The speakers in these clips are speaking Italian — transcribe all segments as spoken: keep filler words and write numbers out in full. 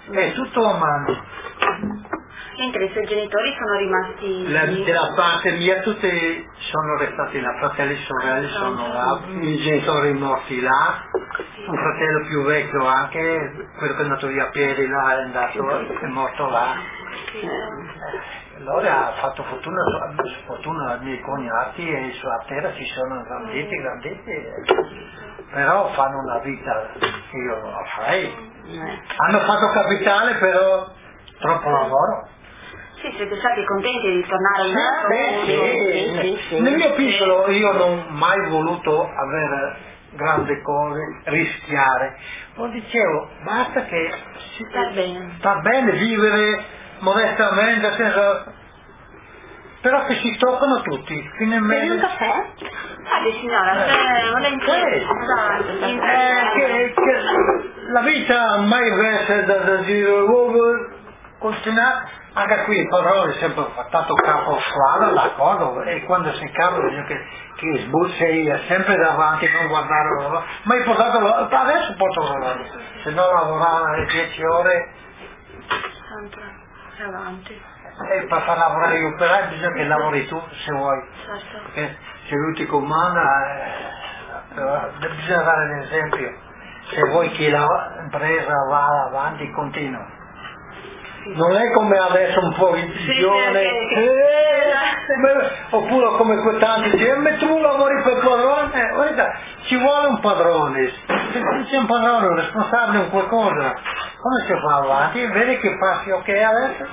è tutto a mano. Mentre i suoi genitori sono rimasti... La, della parte mia tutti sono restati là, fratelli e sorelle sono là, i genitori morti là, un fratello più vecchio anche, quello che è andato via a piedi là, è andato, è morto là. Allora ha fatto fortuna, fortuna ai miei cognati e sulla terra si sono granditi, granditi, però fanno una vita che io non la farei. Hanno fatto capitale però troppo lavoro. Sì, siete stati contenti di tornare in Italia? Beh, sì, sì, sì. Nel mio piccolo io non ho mai voluto avere grandi cose, rischiare. Lo dicevo, basta che si sta bene, sta bene vivere modestamente, senza... però che si toccano tutti. Fino in mezzo. un caffè? Ah, di signora, eh, volentieri. Eh, che, che la vita mai versa da, da dire, oh, continuare. Anche qui il padrone è sempre fatto capo strada, d'accordo, e quando si cambia bisogna che, che sbussi sempre davanti, non guardare l'ora. Ma hai portato l'ora, adesso porto l'ora, se no lavorare dieci ore. Sempre avanti. E per far lavorare gli operai bisogna che lavori tu se vuoi. Certo. Perché se lui ti comanda, eh, bisogna dare l'esempio. Se vuoi che l'impresa vada avanti, continua. Non è come adesso un po' il sì, giovane, sì, sì. eh, oppure come quei tanti dicono, ma tu lavori per il padrone? Eh, guarda, ci vuole un padrone, se c'è un padrone, un responsabile, un qualcosa, come si fa avanti? Vedi che passi ok adesso?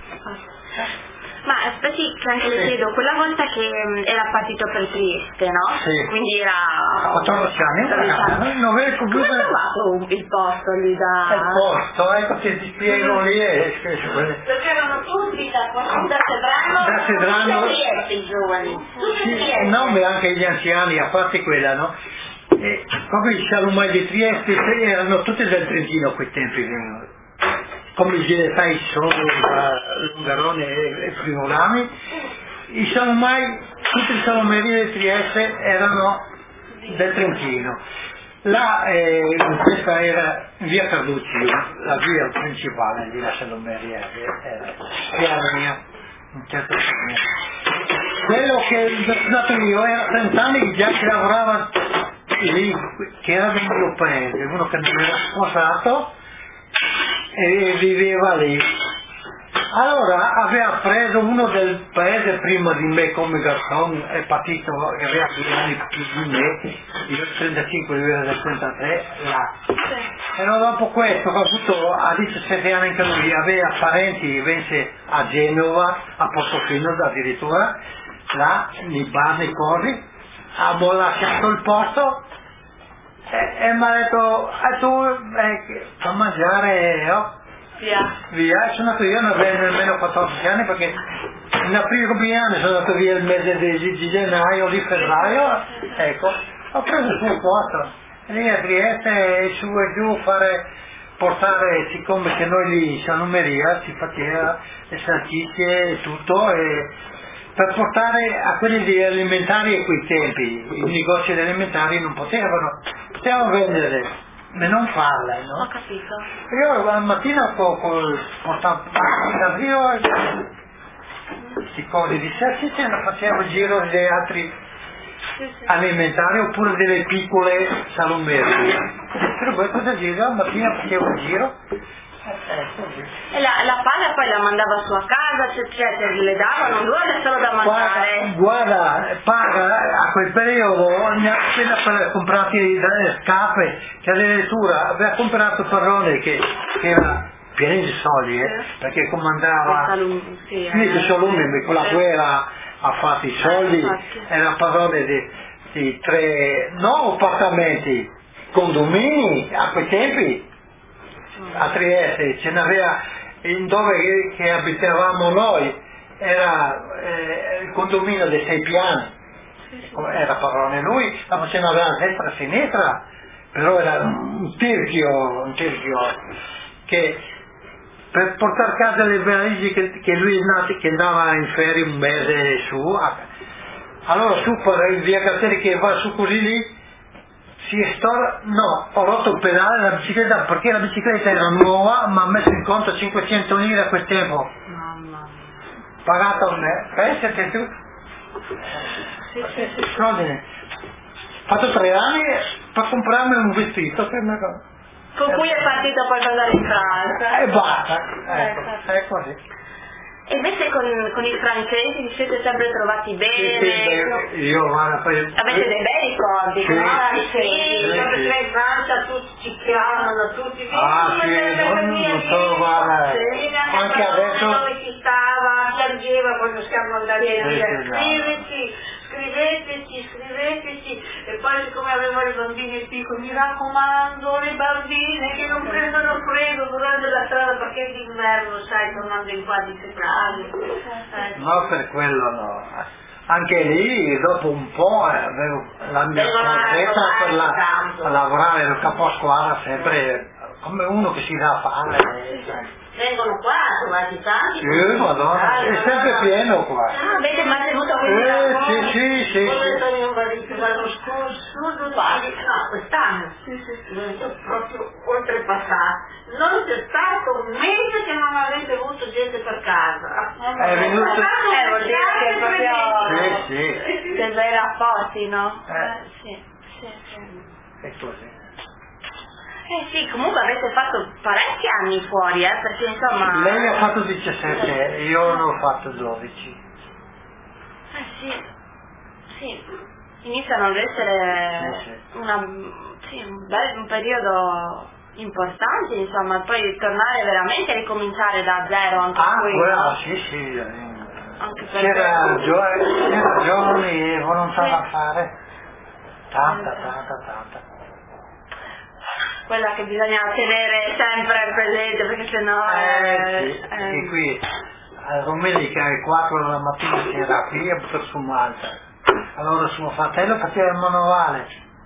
Ma aspetti che anche le sì. chiedo, quella volta che era partito per Trieste, no? Sì. Quindi era... quattordici anni, anni. non avevo come ha trovato il posto lì da... Il posto, ecco che ti spiego lì e... Perché erano tutti da, da Sedrano, da Sedrano, Trieste i giovani. Sì, no, ma anche gli anziani, a parte quella, no? E proprio i salumai di Trieste erano tutti del Trentino a quei tempi, come i Giletai sono Lungarone e Friulani, i salumai, tutti i salumeri di Trieste erano del Trentino. Là, eh, questa era via Carducci, la via principale di la salumeria, era via mia, un certo punto. Quello che ho dato io era trenta anni già che lavorava lì, che era del mio paese, uno che mi era sposato e viveva lì. Allora aveva preso uno del paese prima di me come garçon, è partito, aveva due anni più di me, io trentacinque, lui era del trentatré, là. E dopo questo, ha avuto a diciassette anni anche lui, aveva parenti, invece a Genova, a Portofino addirittura, là, nei bar, nei cosi, abbiamo lasciato il posto e, e mi ha detto, e tu, eh, fa mangiare, oh, via. Via, sono andato io, non avevo nemmeno quattordici anni perché in aprile compleanno sono andato via il mese di, di gennaio, di febbraio, ecco, ho preso il suo posto, lì a Trieste su e giù fare, portare, siccome che noi lì in Salumeria si faceva le salsicce e tutto, e per portare a quelli di alimentari a quei tempi, i negozi di alimentari non potevano, potevano vendere. Ma non farla, no? Ho capito. Io la mattina portavo da Rio questi cosi di salsicce e facevo il giro degli altri sì, sì. alimentari oppure delle piccole salumerie. Per poi cosa giro? La mattina facevo il giro. E la, la paga poi la mandava su a casa, cioè, cioè le davano due o solo da mangiare? Guarda, guarda, paga a quel periodo ne ha appena per comprati delle scarpe, che addirittura aveva comprato Parrone che, che era pieno di soldi, eh, perché comandava finito Salumi, con la guerra ha fatto i soldi, era Parrone di, di tre, no appartamenti, condomini a quei tempi. A Trieste ce n'aveva in dove che, che abitavamo noi era eh, il condominio dei sei piani, era Parrone lui, ma ce n'aveva a destra e a sinistra, però era un tirchio, un tirchio che per portare a casa le valigie che, che lui che andava in ferie un mese su, allora su per il via Catteri che va su così lì sì, sto, no, ho rotto il pedale della bicicletta perché la bicicletta era nuova, ma ha messo in conto cinquecento lire a quel tempo. Mamma mia. Pagato a me, pensate tu. Sì, sì, sì. Scusami. Ho fatto tre anni per comprarmi un vestito che mi... Con cui è partito poi per andare in Francia. E basta, ecco, Ecco. è così. E invece con, con i francesi vi siete sempre trovati bene? Sì, sì, no? beh, io guarda, poi... Avete dei bei ricordi? Sì. Come Ah, i sì, francesi? quando sì. sei in Francia tutti ci chiamano, tutti Ah, sì, non, non so, guarda, anche adesso... dove si stava, piangeva quando siamo andati Sì, via, sì, scriveteci, scriveteci, scriveteci, e poi siccome avevo i bambini piccoli, mi raccomando, le bambine che non prendono freddo durante la strada perché d'inverno, sai, tornando in qua di febbraio. Eh, No, per quello no. Anche lì, dopo un po', eh, avevo la mia Vengono a fortezza per, la, tanto. per lavorare nel capo a squadra sempre come uno che si dà a fare. eh. vengono qua, trovati tanti. Sì, madonna, è sempre pieno qua. Ah, avete mantenuto questi Eh, rapporti? sì, sì, sì, Come sì. sono invadito l'anno scorso, non no, quest'anno, sì, sì, sì. Proprio oltrepassato. Non c'è stato un mese che non avete avuto gente per casa. È venuto... Eh, vuol dire che proprio... Sì, sì. Dei bei rapporti, no? Eh. sì, sì, sì. È così. Eh sì, comunque avete fatto parecchi anni fuori, eh, perché insomma... Lei ha fatto diciassette, io ne ho fatto dodici. Eh sì, sì, iniziano ad essere Sì, sì. una, sì, un, bel, un periodo importante, insomma, poi tornare veramente a ricominciare da zero anche Ah, qui, quella, no? sì, sì. Anche per C'era te. giovani, c'era giovani e volontà Sì. da fare. Tanta, tanta, tanta. Quella che bisogna tenere sempre presente, perché sennò... Eh, sì, eh, perché qui a domenica alle quattro della mattina si era qui e buttato su Malta. Allora suo fratello faceva il manovale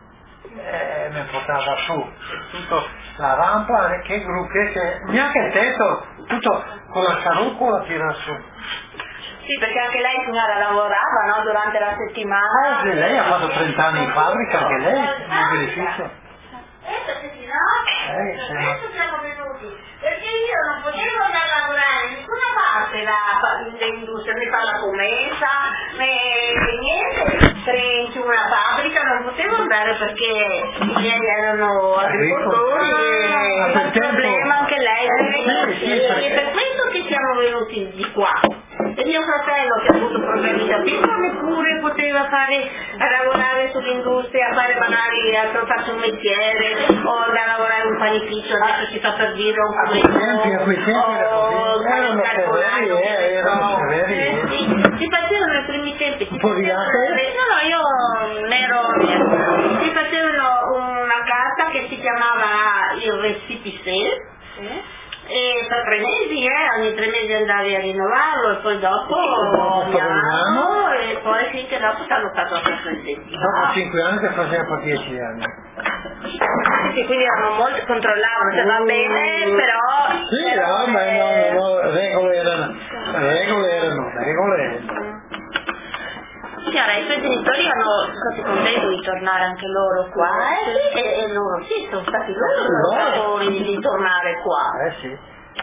e mi portava su, tutto la rampa, che gru, che, che neanche il tetto, tutto con la carrucola tira su. Sì, perché anche lei signora lavorava, no? Durante la settimana. Ah, sì, lei ha fatto trenta anni in fabbrica, anche lei, nel beneficio. Ecco perché no? Eh, sì. Adesso siamo venuti, perché io non potevo andare a lavorare in nessuna parte dell'industria, né fare la commessa, né niente, per una fabbrica non potevo andare perché i miei erano agricoltori e Ah, per il tempo. problema anche lei. Sì, sì, E perché- per questo che siamo venuti di qua. E mio fratello che ha avuto problemi da piccolo neppure poteva fare a lavorare sull'industria, a fare magari a farsi un mestiere o andare a lavorare in un panificio, adesso si fa per dire un A quei tempi, a quei tempi era o così. Erano calcolaio, severi, eh, erano severi. eh, sì, si facevano i primi tempi, si Un po' di facevano latte? le- no no io ne ero si facevano una carta che si chiamava il recipicel. Sì. E per tre mesi, eh, ogni tre mesi andavi a rinnovarlo e poi dopo Dopo ogni un anno anno. e poi finché dopo ti hanno fatto sempre il incentivo. Dopo cinque anni che faceva per dieci anni. Sì, quindi erano molto, controllavano se va bene, però... Sì, no, ma no, no, no, regole erano, regole erano, regole. Signora, i suoi genitori hanno stati contenti di tornare anche loro qua, Eh, e, e loro sì, sono stati loro Loro? di, di tornare qua. Eh sì.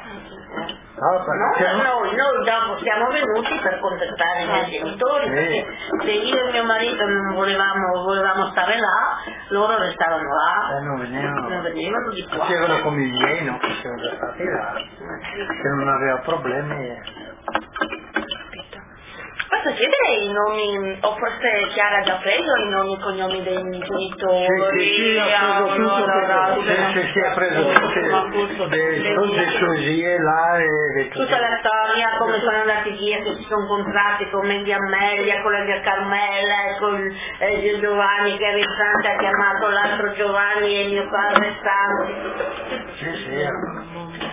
No, Non perché per no? noi, noi dopo siamo venuti per contattare i miei genitori, Sì. perché se io e mio marito non volevamo, volevamo stare là, loro restavano là, Eh, non venivano. non venivano di qua. Facevano come i miei, no? Che sono già stati là. Che non aveva problemi. eh. Posso chiedere i nomi, o forse Chiara ha già preso i nomi e cognomi dei genitori? Sì, sì, sì, ha preso tutto, allora, sì, sì, sì, ha preso tutte le cose così là e tutta la storia, come sono andati via, che si sono incontrati con Media Amelia, con la zia Carmela e con eh, Giovanni che era in Francia, ha chiamato l'altro Giovanni e mio padre Santi. Sì, sì.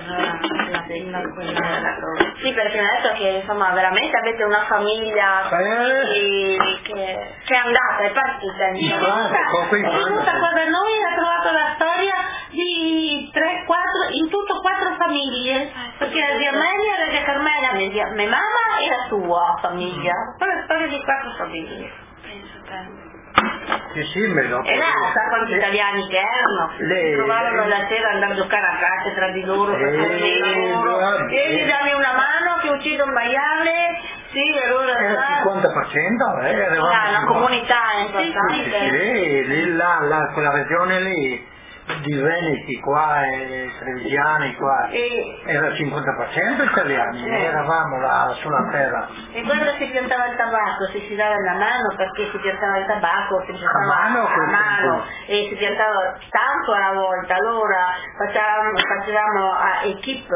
Sì, perché mi ha detto che insomma veramente avete una famiglia Eh. che, che, che è andata, è partita. In Francia, con quei E questa fanno. cosa noi ha trovato la storia di tre, quattro, in tutto quattro famiglie, perché la zia Amelia, la zia Carmela, mia, zia- mia mamma e la sua famiglia, poi la storia di quattro famiglie. Penso bene. Sì, sì, me lo E là, sa quanti italiani che erano, Le- si trovavano la sera andando a giocare a carte tra di loro per Eh, fare il lavoro, guarda, e gli eh. dammi una mano che uccido un maiale, sì, allora Era il là, cinquanta per cento, eh, eravamo là, una cinquanta. comunità Sì, importante. sì, sì, lì, là, là, quella regione lì, di Veneti qua e Trevigiani qua, E, era il cinquanta per cento italiani, Eh. eravamo là sulla terra. e quando si piantava il tabacco si si dava la mano perché si piantava il tabacco, si piantava A mano o a col mano tempo? e si piantava tanto alla volta, allora facevamo, facevamo a equipe.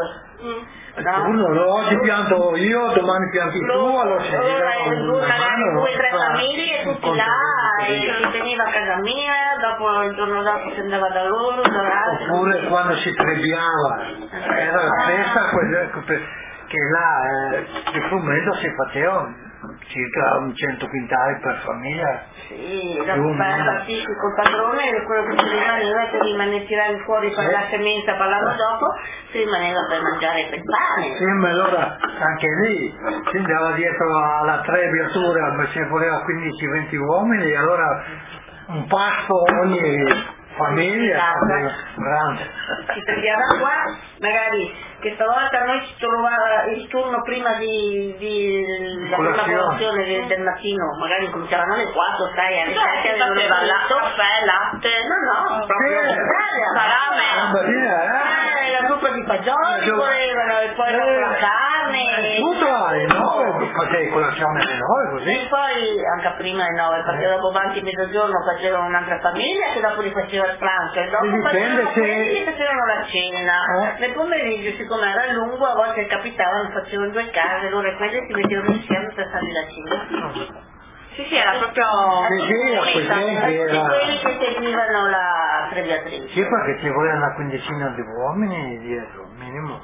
No? Uno, no, oggi pianto io, domani pianti tu, Loro- allora si allora girava due, una magari mano, due o tre fa- famiglie, tutti un là, conto e così. si veniva a casa mia, dopo il giorno dopo si andava da loro, da altri. Oppure quando si trebbiava, era la festa quella che che là eh, di frumento si faceva circa un cento quintali per famiglia. Sì, Più o dopo fare meno. partiti col padrone e quello che si rimaneva che rimane tirare fuori per Sì. la semenza per l'anno dopo, si rimaneva per mangiare per pane. Sì, ma allora anche lì si andava dietro alla trebbiatura, ma ci voleva quindici venti uomini, allora un pasto ogni famiglia, Sì, grande. Si tagliava qua, magari che stavolta noi ci trovava il turno prima di, di la prima Colazione. colazione del, del mattino, magari cominciavano alle quattro, sai, alle Beh, sette si avevano faceva il il caffè, latte, no no, proprio Sì. salame. Mattina, eh? Eh, la zuppa di fagioli Gio- volevano e poi dopo la carne. Tutto alle nove facevi colazione alle nove E così. poi anche prima alle nove, perché dopo avanti mezzogiorno facevano un'altra famiglia che dopo li faceva il pranzo e dopo Dipende facevano se- quelli che facevano la cena. Eh. Nel pomeriggio, siccome era lungo, a volte capitavano, facevano due case, loro e quelli si mettevano insieme per fare la cena. Sì, sì, era proprio... Sì, sì, a quei tempi Tutti era... quelli che seguivano la trebbiatrice. Sì, perché ci voleva una quindicina di uomini dietro, minimo.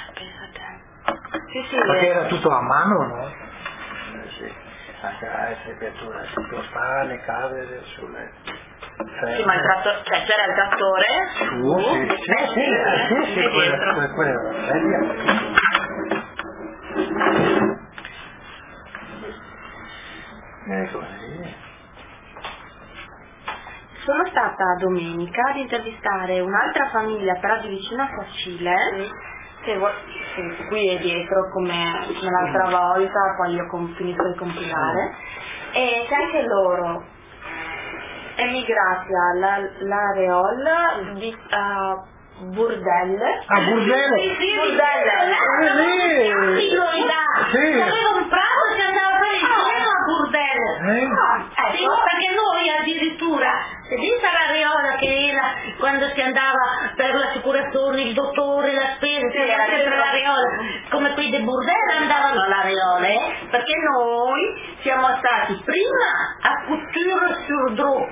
Sì, sì, Perché eh. era tutto a mano, no? Eh, sì. Anche la temperatura, si spostava le case sulle... Sì, ma il trattore, cioè c'era il trattore? Su, sì, sì, sì, sì, sì, sì, quella, quella, quella era la sedia. E così. Sono stata domenica ad intervistare un'altra famiglia, però di vicino a Facile, che vo- sì, qui è dietro come, come l'altra volta, poi io ho finito di compilare, e che anche loro emigrati all'Areol di uh, Burdelle. A Burdelle? Sì, sì, Burdelle. Eh, sì. Sì. Aveva un prato che andava per il cielo a Burdelle. Eh? Ecco, perché noi addirittura, se vista la Reola che era quando si andava per l'assicurazione, il dottore, la spesa, si andava sempre alla Reola, come quei dei Burdelle andavano alla Reola, eh? Perché noi siamo stati prima a Couture-sur-Drô,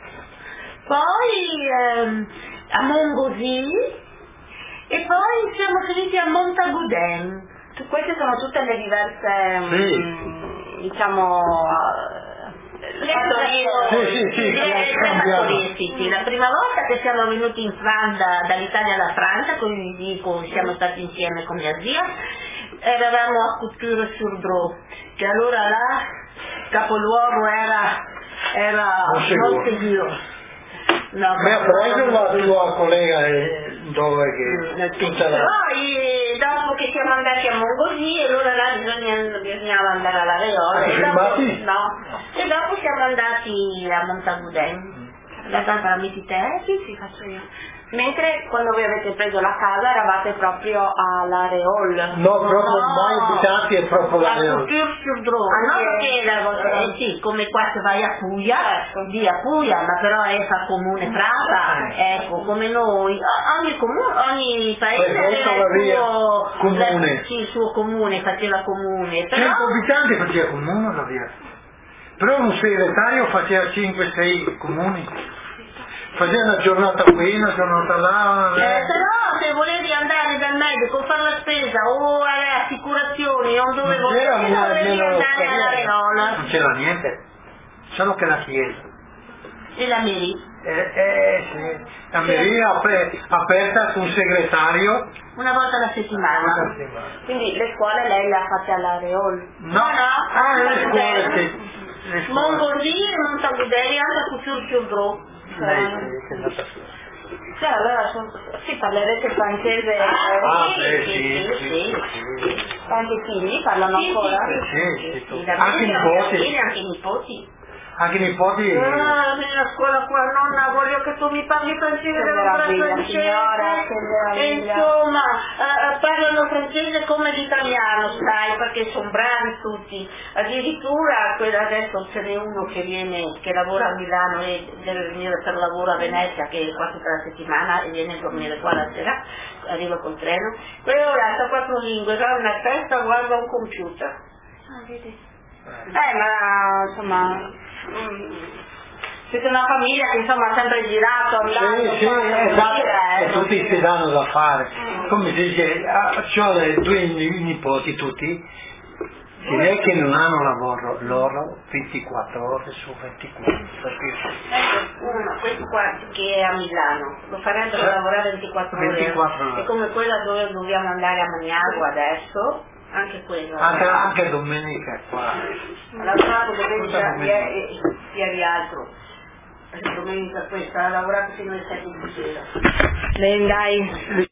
poi ehm, a Montgauzy e poi siamo finiti a Montagouden. Queste sono tutte le diverse, Sì. mh, diciamo, Le fattorie, Sì, sì, sì, le- che le ha tre cambiato. fattorie, sì, sì. La prima volta che siamo venuti in Francia, dall'Italia alla Francia, con vi dico, siamo stati insieme con mia zia, eravamo a Couture-sur-Drô, che allora là capoluogo era, era Montségur. Montségur. No, Mi ha preso la tua collega eh, dove che tutta la... Poi dopo che siamo andati a Montgauzy, allora là bisogna, bisognava andare alla Reola. Ah, E siete dopo, fermati? no. E dopo siamo andati a Montagouden. La casa amici te? sì, sì, faccio io. Mentre quando voi avete preso la casa eravate proprio all'Areol. No, proprio mai abitati è proprio la A Reola. Couture-sur-Drô, ah, no, perché la, eh, sì, come qua se vai a Puglia, via Puglia, ma però è fa comune Praga, ecco, come noi, ogni comune, ogni paese Questo aveva va il via. suo Comune. la- sì, il suo comune, faceva comune, però cento abitanti faceva comune la via. Però un segretario faceva cinque sei comuni. Faceva una giornata qui, una giornata là. Eh, però se volevi andare dal medico, fare la spesa o alle assicurazioni, non dovevo Non c'era dovevi nemmeno andare alla non Reola c'era niente, solo che la chiesa. e la Meri. Eh, eh, sì. La mairie aper- aperta su un segretario. Una volta alla settimana. Quindi le scuole lei le ha fatte all'Areol. No, ah, le scuole sì. Mongolì e Montagudelli anche con Ciurciubro. Cioè, allora sono, sì, parlerete francese. Ah, sì, beh, sì, sì, sì, sì, sì. Anche i figli parlano Sì, ancora? Sì, sì, sì. Da Anche i nipoti. figli, anche i nipoti. Anche i nipoti. Ah, nella scuola qua, nonna, voglio che tu mi parli francese, Che devo parlare meraviglia, francese. signora, che E meraviglia. insomma, eh, parlano francese come l'italiano, sai, perché sono bravi tutti. Addirittura quella adesso ce n'è uno che viene, che lavora a Milano e deve venire per lavoro a Venezia, che è quasi per la settimana e viene a dormire qua la sera, arriva col treno. Quello là sa quattro lingue, ha una testa, guarda un computer. Ah, vedi. Eh, ma insomma, mm, siete una famiglia che insomma ha sempre girato, andato, Sì, sì, esatto, eh, e tutti si danno da fare. Mm. Come si dice, ho le due nipoti tutti, direi che non hanno lavoro, loro ventiquattro ore su ventiquattro. Ecco, uno, questo qua che è a Milano, lo farebbero Sì. lavorare ventiquattro ore. ventiquattro ore. E come quella dove dobbiamo andare a Maniago adesso, anche quello. Anche, anche domenica qua. La sabato domenica Tutta domenica. ieri ieri altro. Domenica questa ha lavorato fino alle sette di sera. Bene, dai.